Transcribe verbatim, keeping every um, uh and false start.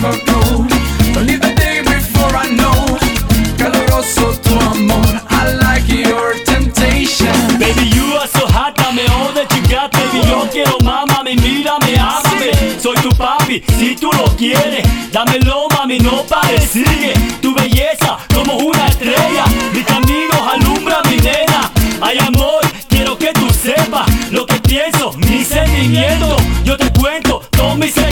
aglow. Don't leave the day before I know. Caloroso tu amor, I like your temptation. Baby, you are so hot, dame all that you got, baby. Yo quiero más, mami, mírame, ámame. Soy tu papi, si tú lo quieres. Dámelo, mami, no pares, sigue. Tu belleza como una estrella. Mi camino alumbra, mi nena. Hay amor, quiero que tú sepas lo que pienso, mis sentimientos. Yo te cuento todos mis sentimientos.